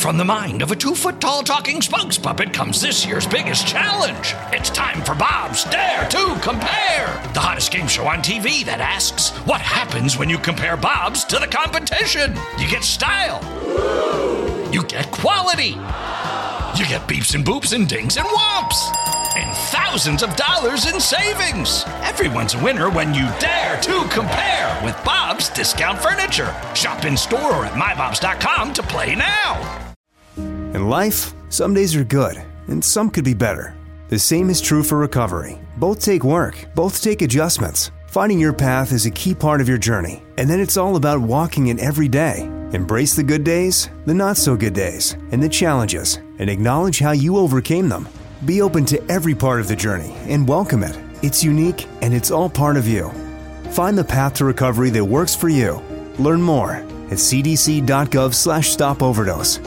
From the mind of a 2-foot-tall talking spokes puppet comes this year's biggest challenge. It's time for Bob's Dare to Compare, the hottest game show on TV that asks, what happens when you compare Bob's to the competition? You get style. You get quality. You get beeps and boops and dings and whomps. And thousands of dollars in savings. Everyone's a winner when you dare to compare with Bob's Discount Furniture. Shop in store or at mybobs.com to play now. In life, some days are good, and some could be better. The same is true for recovery. Both take work, both take adjustments. Finding your path is a key part of your journey, and then it's all about walking it every day. Embrace the good days, the not-so-good days, and the challenges, and acknowledge how you overcame them. Be open to every part of the journey and welcome it. It's unique, and it's all part of you. Find the path to recovery that works for you. Learn more at cdc.gov/stopoverdose.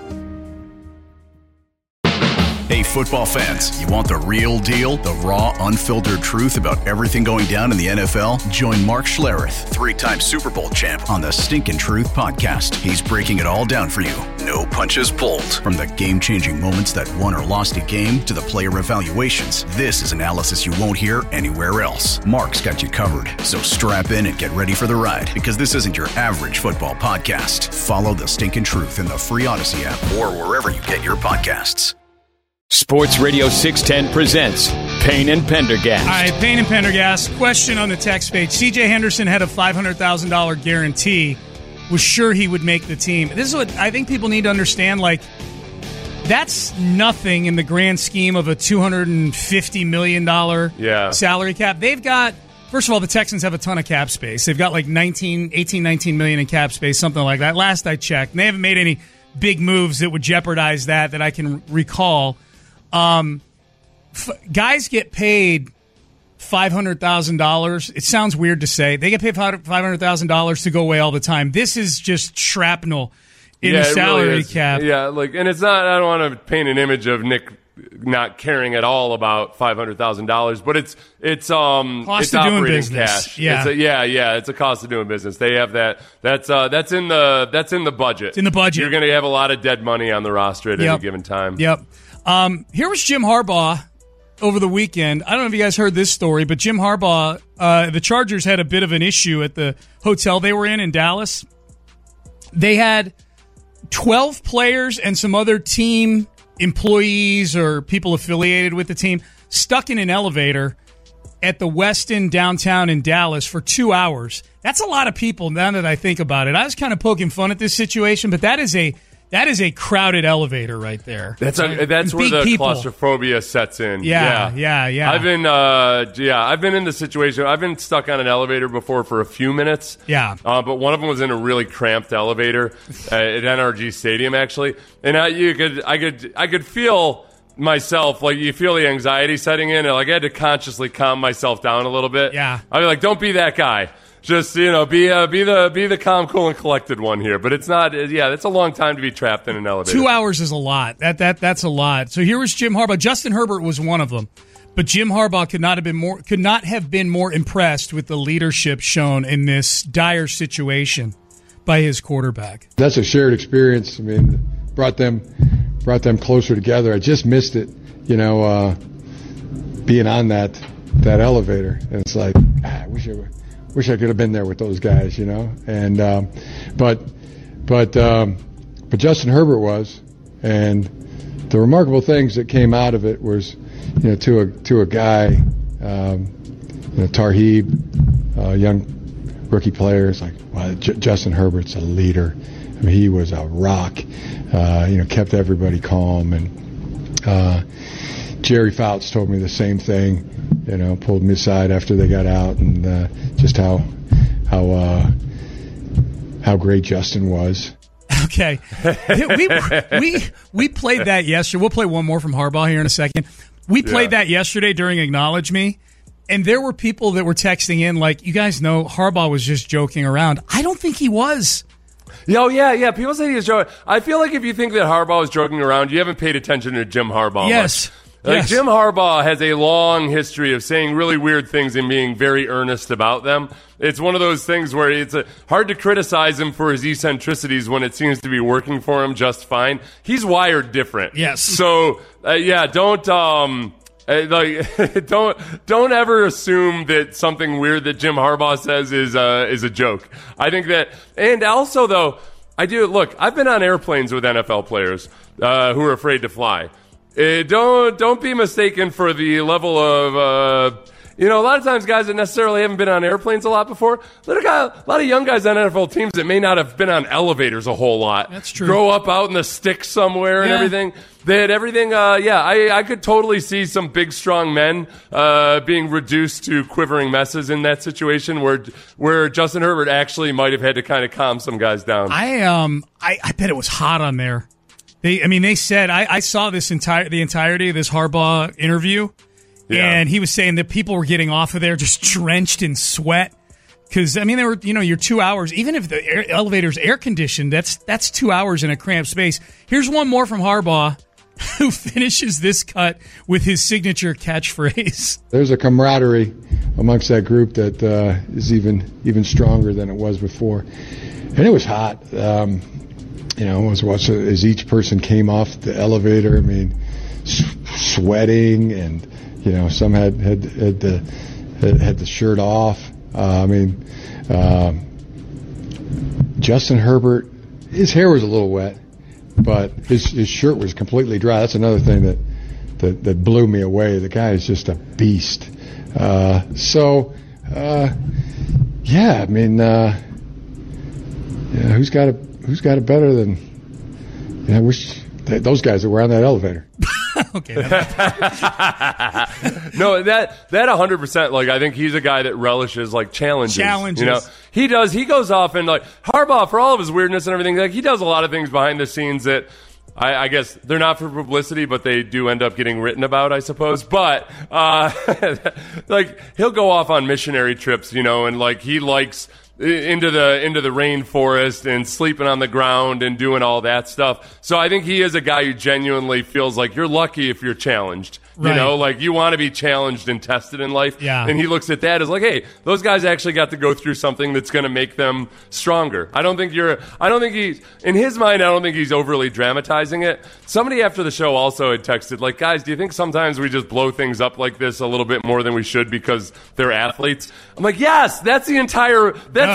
Hey, football fans, you want the real deal, the raw, unfiltered truth about everything going down in the NFL? Join Mark Schlereth, 3-time Super Bowl champ, on the Stinkin' Truth podcast. He's breaking it all down for you. No punches pulled. From the game-changing moments that won or lost a game to the player evaluations, this is analysis you won't hear anywhere else. Mark's got you covered, so strap in and get ready for the ride, because this isn't your average football podcast. Follow the Stinkin' Truth in the free Odyssey app or wherever you get your podcasts. Sports Radio 610 presents Payne and Pendergast. All right, Payne and Pendergast. Question on the text page. C.J. Henderson had a $500,000 guarantee. Was sure he would make the team. This is what I think people need to understand. Like, that's nothing in the grand scheme of a $250 million salary cap. They've got, first of all, the Texans have a ton of cap space. They've got like 19 million in cap space, something like that. Last I checked. And they haven't made any big moves that would jeopardize that I can recall. Guys get paid $500,000. It sounds weird to say. They get paid $500,000 to go away all the time. This is just shrapnel in the salary really cap. Yeah, and it's not. I don't want to paint an image of Nick not caring at all about $500,000, but it's cost of doing business. Cash. Yeah, it's a cost of doing business. They have that. That's in the budget. It's in the budget. You're going to have a lot of dead money on the roster at any given time. Yep. Here was Jim Harbaugh over the weekend. I don't know if you guys heard this story, but Jim Harbaugh, the Chargers had a bit of an issue at the hotel they were in Dallas. They had 12 players and some other team employees or people affiliated with the team stuck in an elevator at the Westin downtown in Dallas for 2 hours. That's a lot of people now that I think about it. I was kind of poking fun at this situation, but that is a crowded elevator right there. That's where the claustrophobia sets in. Yeah. I've been in the situation. I've been stuck on an elevator before for a few minutes. Yeah. But one of them was in a really cramped elevator at NRG Stadium, actually, and I could feel myself, like, you feel the anxiety setting in, and like I had to consciously calm myself down a little bit. Yeah. I'd be like, don't be that guy. Just, be the calm, cool, and collected one here. But it's not. Yeah, it's a long time to be trapped in an elevator. 2 hours is a lot. That's a lot. So here was Jim Harbaugh. Justin Herbert was one of them, but Jim Harbaugh could not have been more impressed with the leadership shown in this dire situation by his quarterback. That's a shared experience. I mean, brought them closer together. I just missed it, being on that elevator. And it's like, I wish I could have been there with those guys, And but Justin Herbert was, and the remarkable things that came out of it was, to a guy, Tarheeb, young rookie player, it's like, wow, Justin Herbert's a leader. I mean, he was a rock. Kept everybody calm, and Jerry Fouts told me the same thing. Pulled me aside after they got out, and just how great Justin was. Okay, we played that yesterday. We'll play one more from Harbaugh here in a second. We played that yesterday during Acknowledge Me, and there were people that were texting in like, you guys know Harbaugh was just joking around. I don't think he was. Oh, yeah. People say he was joking. I feel like if you think that Harbaugh was joking around, you haven't paid attention to Jim Harbaugh much. Like Yes. Jim Harbaugh has a long history of saying really weird things and being very earnest about them. It's one of those things where it's hard to criticize him for his eccentricities when it seems to be working for him just fine. He's wired different. Yes. So don't don't ever assume that something weird that Jim Harbaugh says is a joke. I think that, and also though, I've been on airplanes with NFL players who are afraid to fly. Don't be mistaken for the level of a lot of times guys that necessarily haven't been on airplanes a lot before. A lot of young guys on NFL teams that may not have been on elevators a whole lot. That's true. Grow up out in the sticks somewhere and everything. They had everything. I could totally see some big, strong men being reduced to quivering messes in that situation where Justin Herbert actually might have had to kind of calm some guys down. I bet it was hot on there. They said I saw the entirety of this Harbaugh interview, and he was saying that people were getting off of there just drenched in sweat. Because, they were, you're 2 hours. Even if the elevator's air conditioned, that's 2 hours in a cramped space. Here's one more from Harbaugh, who finishes this cut with his signature catchphrase. There's a camaraderie amongst that group that is even stronger than it was before. And it was hot. As each person came off the elevator, sweating, and some had the shirt off. Justin Herbert, his hair was a little wet, but his shirt was completely dry. That's another thing that blew me away. The guy is just a beast. Who's got it better than? I wish those guys that were on that elevator. Okay. No, that 100%. Like, I think he's a guy that relishes challenges. He does. He goes off and Harbaugh, for all of his weirdness and everything, he does a lot of things behind the scenes that I guess they're not for publicity, but they do end up getting written about, I suppose. But he'll go off on missionary trips, and he likes into the rainforest and sleeping on the ground and doing all that stuff. So I think he is a guy who genuinely feels like you're lucky if you're challenged. Right. You want to be challenged and tested in life. Yeah. And he looks at that as hey, those guys actually got to go through something that's going to make them stronger. I don't think he's, in his mind, I don't think he's overly dramatizing it. Somebody after the show also had texted, guys, do you think sometimes we just blow things up like this a little bit more than we should because they're athletes? I'm like, yes, that's the entire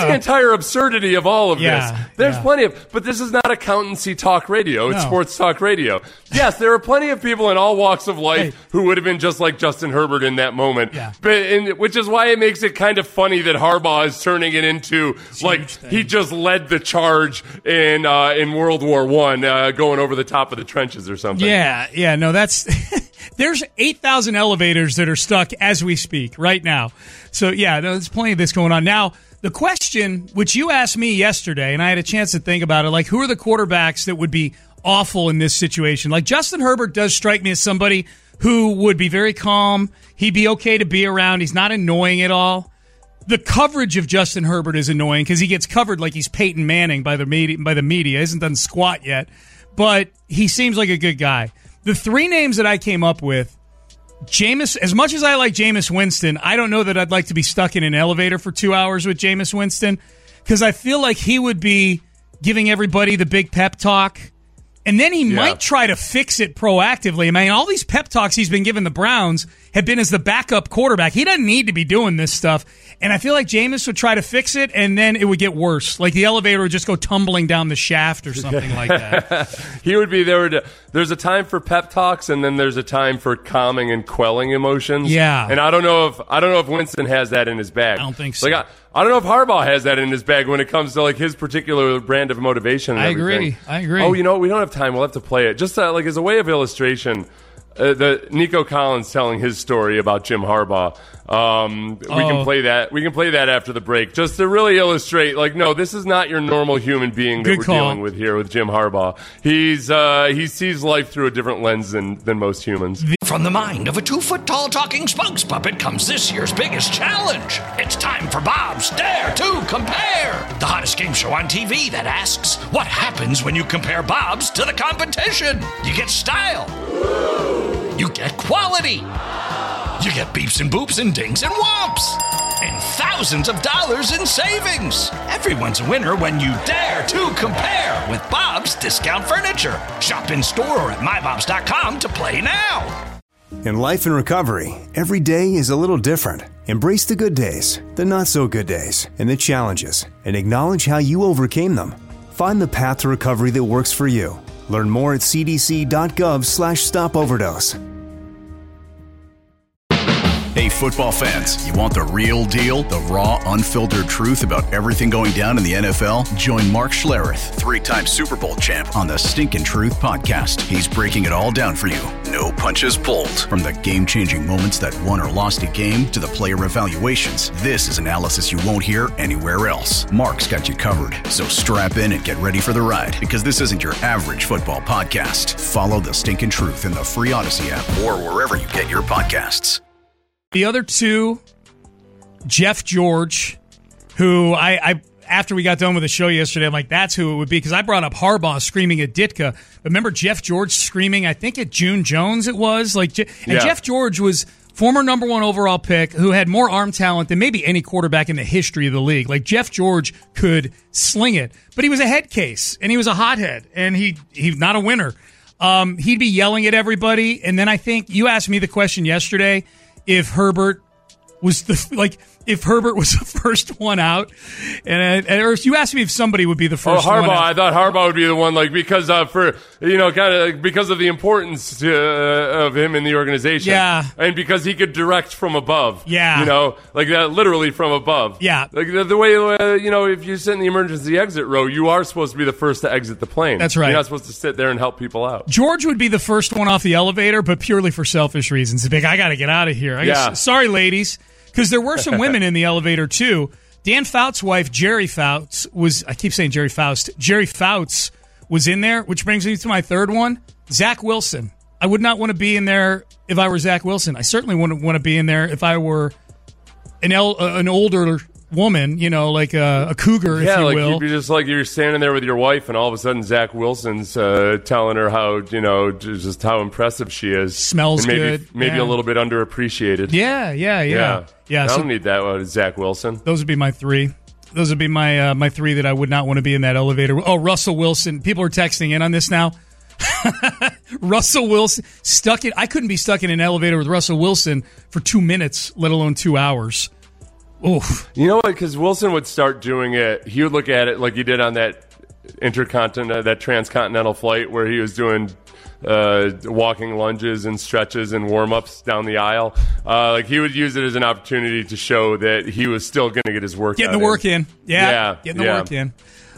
absurdity of all of this. There's plenty of, but this is not accountancy talk radio. It's sports talk radio. Yes, there are plenty of people in all walks of life who would have been just like Justin Herbert in that moment. Yeah. Which is why it makes it kind of funny that Harbaugh is turning it into he just led the charge in World War I, going over the top of the trenches or something. Yeah. No, that's there's 8,000 elevators that are stuck as we speak right now. So there's plenty of this going on now. The question, which you asked me yesterday, and I had a chance to think about it, who are the quarterbacks that would be awful in this situation? Justin Herbert does strike me as somebody who would be very calm. He'd be okay to be around. He's not annoying at all. The coverage of Justin Herbert is annoying because he gets covered like he's Peyton Manning by the media. He hasn't done squat yet, but he seems like a good guy. The three names that I came up with, Jameis, as much as I like Jameis Winston, I don't know that I'd like to be stuck in an elevator for 2 hours with Jameis Winston because I feel like he would be giving everybody the big pep talk. And then he might try to fix it proactively. All these pep talks he's been giving the Browns have been as the backup quarterback. He doesn't need to be doing this stuff. And I feel like Jameis would try to fix it, and then it would get worse. The elevator would just go tumbling down the shaft or something like that. He would be there. There's a time for pep talks, and then there's a time for calming and quelling emotions. Yeah. And I don't know if Winston has that in his bag. I don't think so. I don't know if Harbaugh has that in his bag when it comes to his particular brand of motivation. And everything. I agree. Oh, we don't have time. We'll have to play it. Just as a way of illustration, the Nico Collins telling his story about Jim Harbaugh. We can play that. We can play that after the break, just to really illustrate. No, this is not your normal human being that we're dealing with here with Jim Harbaugh. He sees life through a different lens than most humans. From the mind of a 2-foot-tall talking spokes puppet comes this year's biggest challenge. It's time for Bob's Dare to Compare, the hottest game show on TV that asks, what happens when you compare Bob's to the competition? You get style, You get quality. You get beeps and boops and dings and whomps. And thousands of dollars in savings. Everyone's a winner when you dare to compare with Bob's Discount Furniture. Shop in store or at mybobs.com to play now. In life and recovery, every day is a little different. Embrace the good days, the not so good days, and the challenges, and acknowledge how you overcame them. Find the path to recovery that works for you. Learn more at cdc.gov/stopoverdose. Hey, football fans, you want the real deal, the raw, unfiltered truth about everything going down in the NFL? Join Mark Schlereth, 3-time Super Bowl champ, on the Stinkin' Truth podcast. He's breaking it all down for you. No punches pulled. From the game-changing moments that won or lost a game to the player evaluations, this is analysis you won't hear anywhere else. Mark's got you covered, so strap in and get ready for the ride, because this isn't your average football podcast. Follow the Stinkin' Truth in the free Odyssey app or wherever you get your podcasts. The other two, Jeff George, who I after we got done with the show yesterday, I'm like, that's who it would be, because I brought up Harbaugh screaming at Ditka. Remember Jeff George screaming, I think at June Jones it was? Jeff George was former number 1 overall pick who had more arm talent than maybe any quarterback in the history of the league. Like, Jeff George could sling it, but he was a head case, and he was a hothead, and he's not a winner. He'd be yelling at everybody, and then I think you asked me the question yesterday, if Herbert was the first one out, or you asked me if somebody would be the first Harbaugh, one out. I thought Harbaugh would be the one, because of the importance of him in the organization, and because he could direct from above, literally from above, the way if you sit in the emergency exit row, you are supposed to be the first to exit the plane. That's right. You're not supposed to sit there and help people out. George would be the first one off the elevator, but purely for selfish reasons. He's like, I got to get out of here. Sorry, ladies. Because there were some women in the elevator, too. Dan Fouts' wife, Jerry Fouts, Jerry Fouts was in there, which brings me to my third one, Zach Wilson. I would not want to be in there if I were Zach Wilson. I certainly wouldn't want to be in there if I were an older woman, like a cougar, if you will. You'd be just like you're standing there with your wife, and all of a sudden Zach Wilson's telling her how, just how impressive she is. Smells and good. Maybe a little bit underappreciated. Yeah. I don't need that, Zach Wilson. Those would be my three. Those would be my my three that I would not want to be in that elevator. Oh, Russell Wilson. People are texting in on this now. Russell Wilson I couldn't be stuck in an elevator with Russell Wilson for 2 minutes, let alone 2 hours. Oof. You know what? Because Wilson would start doing it. He would look at it like he did on that transcontinental flight where he was doing walking lunges and stretches and warm-ups down the aisle. He would use it as an opportunity to show that he was still going to get his work Getting the work in. Yeah. Getting the work in.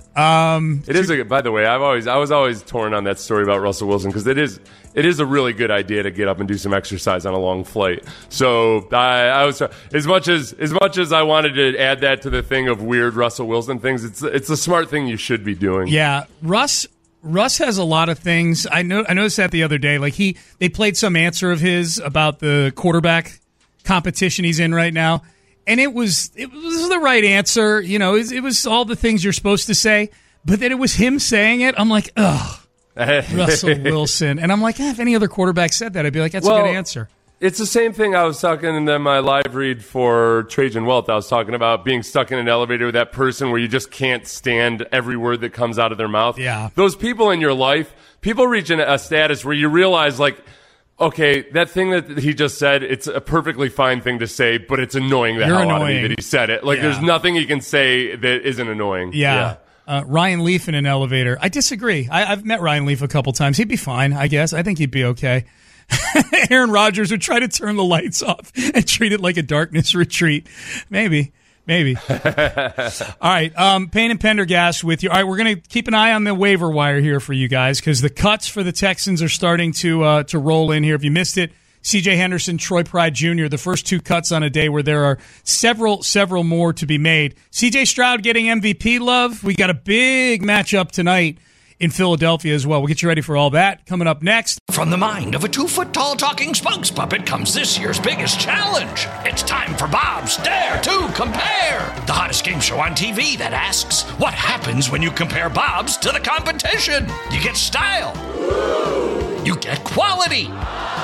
It is. By the way, I was always torn on that story about Russell Wilson, because it is a really good idea to get up and do some exercise on a long flight. So I was, as much as I wanted to add that to the thing of weird Russell Wilson things, it's a smart thing you should be doing. Yeah, Russ has a lot of things. I noticed that the other day. They played some answer of his about the quarterback competition he's in right now. And it was the right answer. It was all the things you're supposed to say. But then it was him saying it. I'm like, ugh, Russell Wilson. And I'm like, if any other quarterback said that, I'd be like, that's a good answer. It's the same thing I was talking in my live read for Trajan Wealth. I was talking about being stuck in an elevator with that person where you just can't stand every word that comes out of their mouth. Yeah. Those people in your life, people reach a status where you realize, okay, that thing that he just said, it's a perfectly fine thing to say, but it's annoying the hell out of me that he said it. There's nothing he can say that isn't annoying. Yeah. Ryan Leaf in an elevator. I disagree. I've met Ryan Leaf a couple times. He'd be fine, I guess. I think he'd be okay. Aaron Rodgers would try to turn the lights off and treat it like a darkness retreat. Maybe. All right, Payne and Pendergast with you. All right, we're going to keep an eye on the waiver wire here for you guys, because the cuts for the Texans are starting to roll in here. If you missed it, C.J. Henderson, Troy Pride Jr., the first two cuts on a day where there are several more to be made. C.J. Stroud getting MVP love. We got a big matchup tonight in Philadelphia as well. We'll get you ready for all that coming up next. From the mind of a 2-foot-tall talking spokes puppet comes this year's biggest challenge. It's time for Bob's Dare to Compare, the hottest game show on TV that asks, what happens when you compare Bob's to the competition? You get style. You get quality.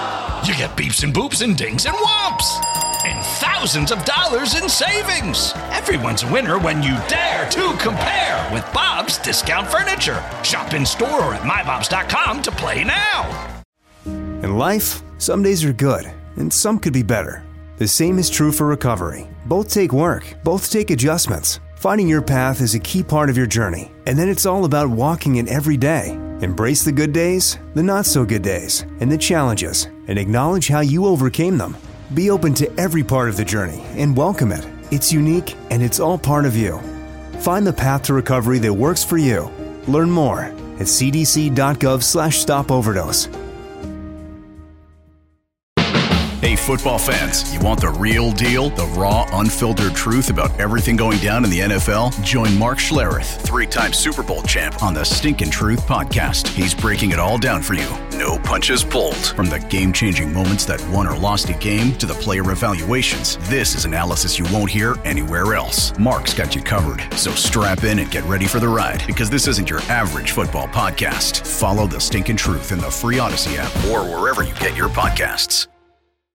You get beeps and boops and dings and whomps. And thousands of dollars in savings. Everyone's a winner when you dare to compare with Bob's Discount Furniture. Shop in store or at mybobs.com to play now. In life, some days are good, and some could be better. The same is true for recovery. Both take work, both take adjustments. Finding your path is a key part of your journey, and then it's all about walking it every day. Embrace the good days, the not so good days, and the challenges, and acknowledge how you overcame them. Be open to every part of the journey and welcome it. It's unique, and it's all part of you. Find the path to recovery that works for you. Learn more at cdc.gov/stopoverdose. Hey, football fans, you want the real deal, the raw, unfiltered truth about everything going down in the NFL? Join Mark Schlereth, 3-time Super Bowl champ, on the Stinkin' Truth podcast. He's breaking it all down for you. No punches pulled. From the game-changing moments that won or lost a game to the player evaluations, this is analysis you won't hear anywhere else. Mark's got you covered, so strap in and get ready for the ride, because this isn't your average football podcast. Follow the Stinkin' Truth in the free Odyssey app or wherever you get your podcasts.